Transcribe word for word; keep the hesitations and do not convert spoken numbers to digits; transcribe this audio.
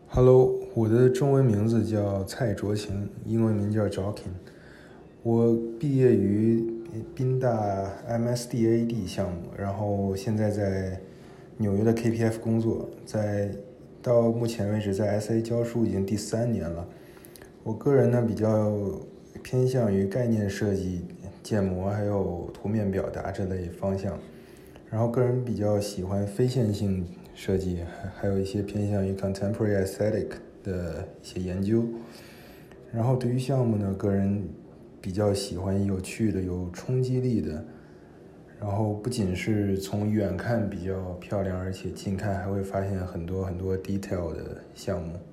Hello，我的中文名字叫蔡卓晴，英文名叫 Joaquin。我毕业于宾大 M S D A D 项目，然后现在在纽约的 K P F 工作，在到目前为止在 S A 教书已经第三年了。我个人呢比较偏向于概念设计、建模还有图面表达这类方向，然后个人比较喜欢非线性设计，还还有一些偏向于 contemporary aesthetic 的一些研究。然后对于项目呢，个人比较喜欢有趣的、有冲击力的，然后不仅是从远看比较漂亮，而且近看还会发现很多很多 detail 的项目。